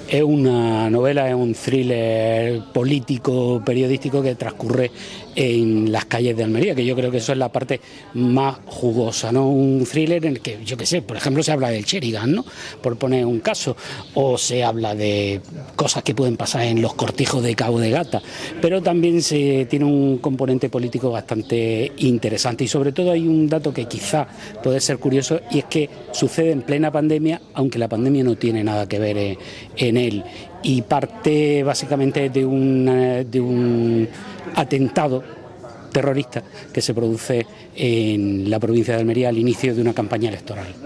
Es una novela, es un thriller político, periodístico que transcurre en las calles de Almería, que yo creo que eso es la parte más jugosa, ¿no? Un thriller en el que, yo qué sé, por ejemplo, se habla del Sheringham, ¿no? Por poner un caso, o se habla de cosas que pueden pasar en los cortijos de Cabo de Gata, pero también se tiene un componente político bastante interesante y sobre todo hay un dato que quizá puede ser curioso y es que sucede en plena pandemia, aunque la pandemia no tiene nada que ver en él, y parte básicamente de un atentado terrorista que se produce en la provincia de Almería al inicio de una campaña electoral.